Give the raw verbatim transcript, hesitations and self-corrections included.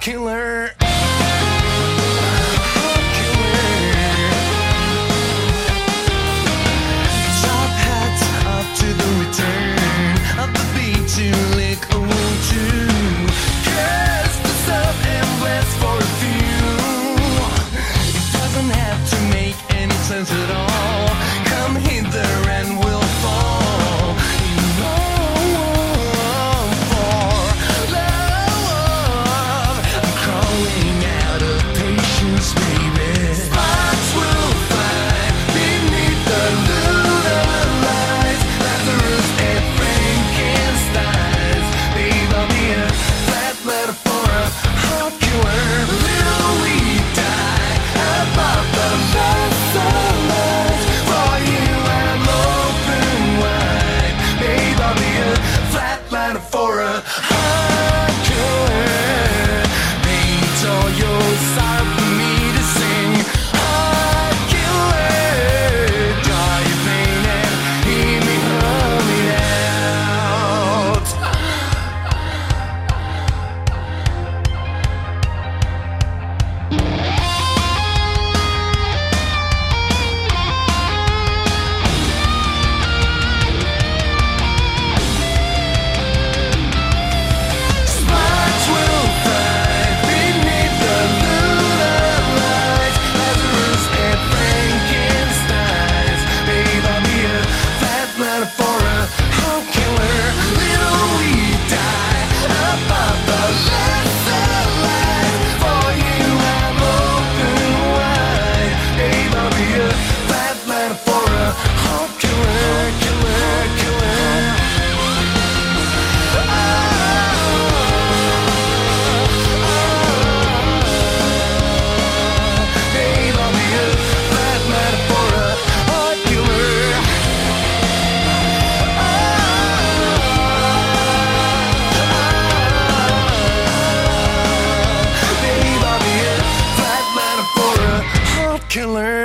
killer. Top hats up to the return of the beat to lick a wound too. Cast the sub and blast for a few. It doesn't have to make any sense at all. Come hither and we'll fall in love for love. I'm crawling out of patience, baby. Sparks will fly beneath the lunar lights. Lazarus and Frankenstein's. Babe, I'll be a flat letter for a heart killer. Little we die above the lesser lights. For you I'm open wide. Babe, I'll be a flat letter for a heart killer. Paint all your sorrow for me to sing. Heart killer. Draw your pain and hear me hum it out. Sparks will fly beneath the lunar lights. Lazarus and Frankenstein's. Babe, I'll be a flat letter for a heart killer. Little we die above the lesser light. For you I'm open wide. Babe, I'll be a flat letter for a heart killer, killer, killer. Babe, I'll be a flat letter for a heart killer. Babe, I'll be a flat letter for a heart killer.